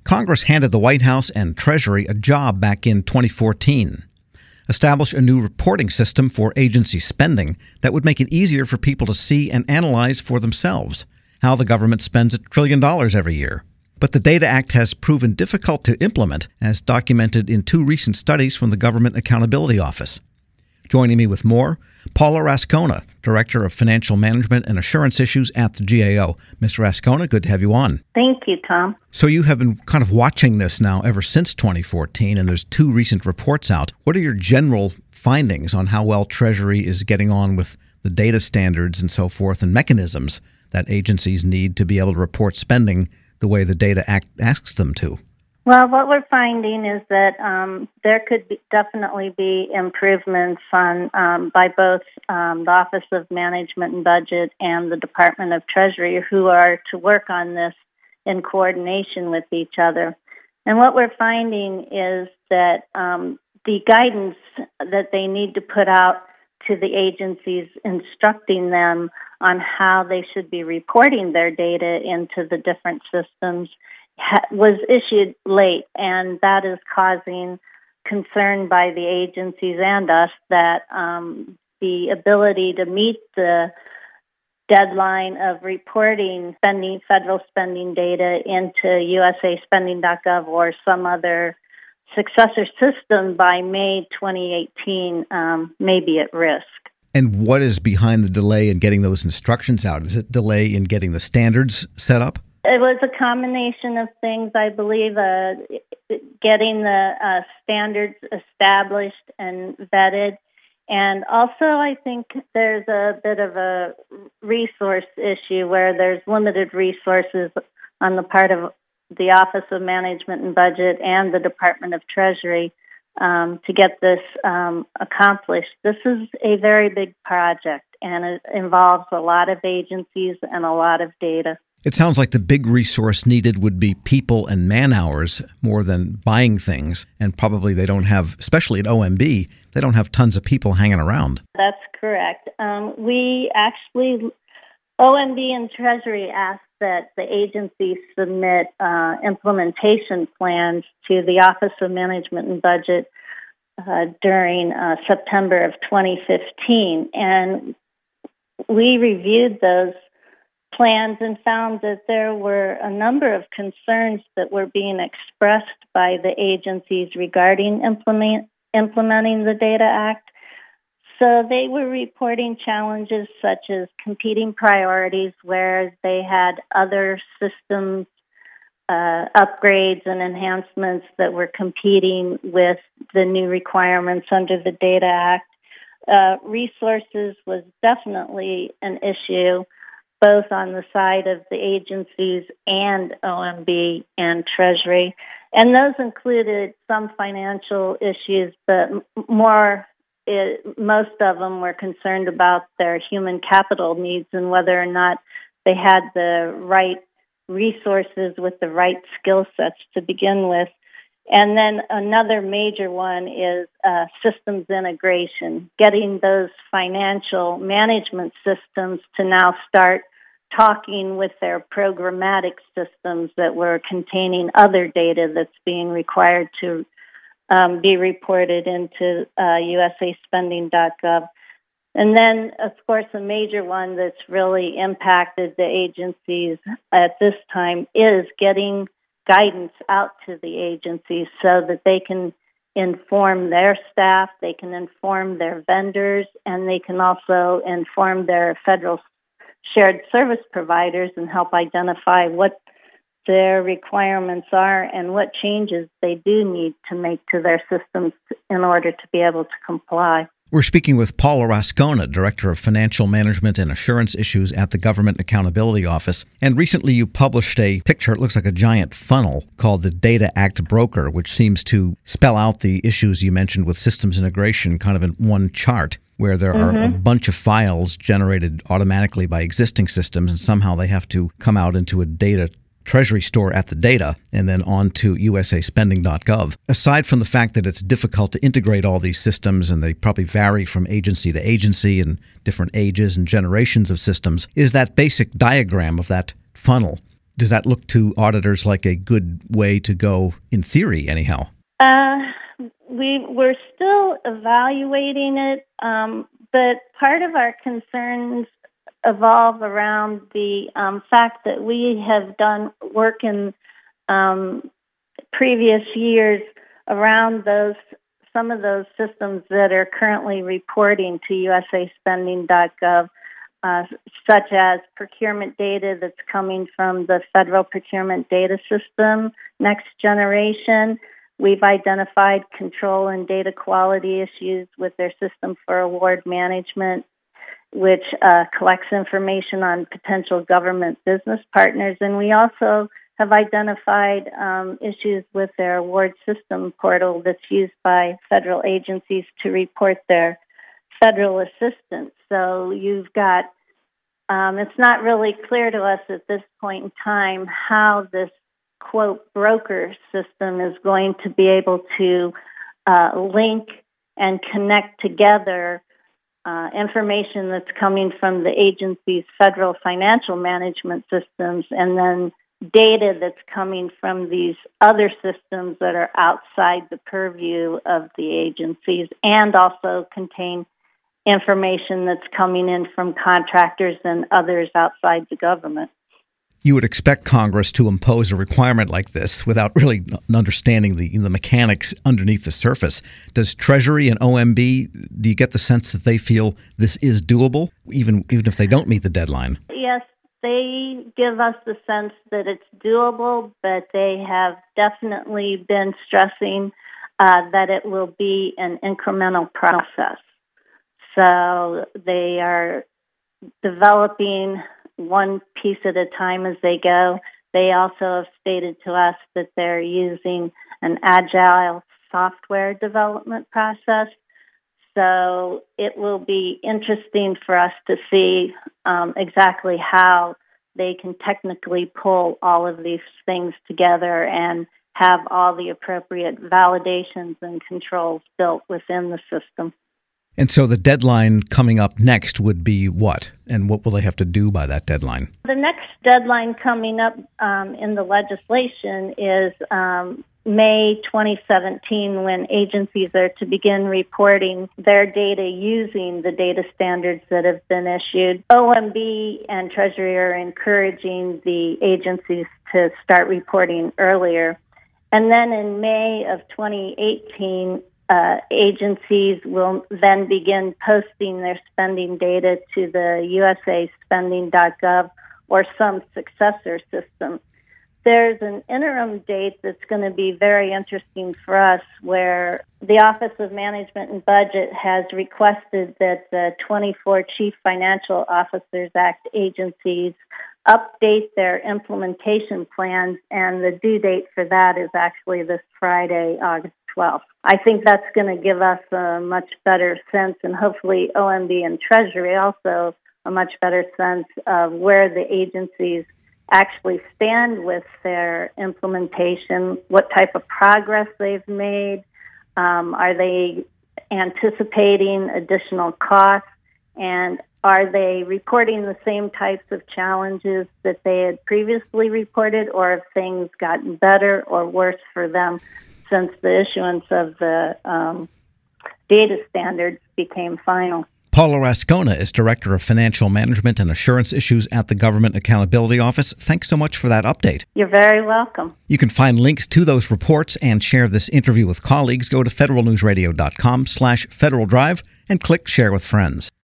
Congress handed the White House and Treasury a job back in 2014. Establish a new reporting system for agency spending that would make it easier for people to see and analyze for themselves how the government spends $1 trillion every year. But the DATA Act has proven difficult to implement, as documented in 2 recent studies from the Government Accountability Office. Joining me with more, Paula Rascona, Director of Financial Management and Assurance Issues at the GAO. Ms. Rascona, good to have you on. Thank you, Tom. So you have been kind of watching this now ever since 2014, and there's 2 recent reports out. What are your general findings on how well Treasury is getting on with the data standards and so forth and mechanisms that agencies need to be able to report spending the way the DATA Act asks them to? Well, what we're finding is that there could definitely be improvements by both the Office of Management and Budget and the Department of Treasury, who are to work on this in coordination with each other. And what we're finding is that the guidance that they need to put out to the agencies, instructing them on how they should be reporting their data into the different systems, was issued late, and that is causing concern by the agencies and us that the ability to meet the deadline of reporting federal spending data into USAspending.gov or some other successor system by May 2018 may be at risk. And what is behind the delay in getting those instructions out? Is it delay in getting the standards set up? It was a combination of things, I believe, getting the standards established and vetted. And also, I think there's a bit of a resource issue where there's limited resources on the part of the Office of Management and Budget and the Department of Treasury to get this accomplished. This is a very big project, and it involves a lot of agencies and a lot of data. It sounds like the big resource needed would be people and man-hours more than buying things, and probably they don't have, especially at OMB, they don't have tons of people hanging around. That's correct. We actually, OMB and Treasury asked that the agency submit implementation plans to the Office of Management and Budget during September of 2015, and we reviewed those plans and found that there were a number of concerns that were being expressed by the agencies regarding implementing the DATA Act. So they were reporting challenges such as competing priorities where they had other systems upgrades and enhancements that were competing with the new requirements under the DATA Act. Resources was definitely an issue, both on the side of the agencies and OMB and Treasury. And those included some financial issues, but most of them were concerned about their human capital needs and whether or not they had the right resources with the right skill sets to begin with. And then another major one is systems integration, getting those financial management systems to now start talking with their programmatic systems that were containing other data that's being required to be reported into USAspending.gov. And then, of course, a major one that's really impacted the agencies at this time is getting guidance out to the agencies so that they can inform their staff, they can inform their vendors, and they can also inform their federal shared service providers and help identify what their requirements are and what changes they do need to make to their systems in order to be able to comply. We're speaking with Paula Rascona, Director of Financial Management and Assurance Issues at the Government Accountability Office. And recently you published a picture, it looks like a giant funnel, called the DATA Act Broker, which seems to spell out the issues you mentioned with systems integration kind of in one chart, where there are a bunch of files generated automatically by existing systems, and somehow they have to come out into a data Treasury store at the data and then on to USAspending.gov. Aside from the fact that it's difficult to integrate all these systems and they probably vary from agency to agency and different ages and generations of systems, is that basic diagram of that funnel Does that look to auditors like a good way to go, in theory, anyhow? We're still evaluating it, but part of our concerns evolve around the fact that we have done work in previous years around some of those systems that are currently reporting to usaspending.gov, such as procurement data that's coming from the Federal Procurement Data System, Next Generation. We've identified control and data quality issues with their system for award management, which collects information on potential government business partners. And we also have identified issues with their award system portal that's used by federal agencies to report their federal assistance. So you've got, it's not really clear to us at this point in time how this, quote, broker system is going to be able to link and connect together information that's coming from the agency's federal financial management systems and then data that's coming from these other systems that are outside the purview of the agencies and also contain information that's coming in from contractors and others outside the government. You would expect Congress to impose a requirement like this without really understanding the mechanics underneath the surface. Does Treasury and OMB, do you get the sense that they feel this is doable, even if they don't meet the deadline? Yes, they give us the sense that it's doable, but they have definitely been stressing that it will be an incremental process. So they are developing one piece at a time as they go. They also have stated to us that they're using an agile software development process. So it will be interesting for us to see exactly how they can technically pull all of these things together and have all the appropriate validations and controls built within the system. And so the deadline coming up next would be what? And what will they have to do by that deadline? The next deadline coming up in the legislation is May 2017, when agencies are to begin reporting their data using the data standards that have been issued. OMB and Treasury are encouraging the agencies to start reporting earlier. And then in May of 2018, agencies will then begin posting their spending data to the usaspending.gov or some successor system. There's an interim date that's going to be very interesting for us, where the Office of Management and Budget has requested that the 24 Chief Financial Officers Act agencies update their implementation plans, and the due date for that is actually this Friday, August 12th. I think that's going to give us a much better sense, and hopefully OMB and Treasury also a much better sense of where the agencies actually stand with their implementation, what type of progress they've made, are they anticipating additional costs, and are they reporting the same types of challenges that they had previously reported, or have things gotten better or worse for them since the issuance of the data standards became final? Paula Rascona is Director of Financial Management and Assurance Issues at the Government Accountability Office. Thanks so much for that update. You're very welcome. You can find links to those reports and share this interview with colleagues. Go to federalnewsradio.com/Federal Drive and click Share with Friends.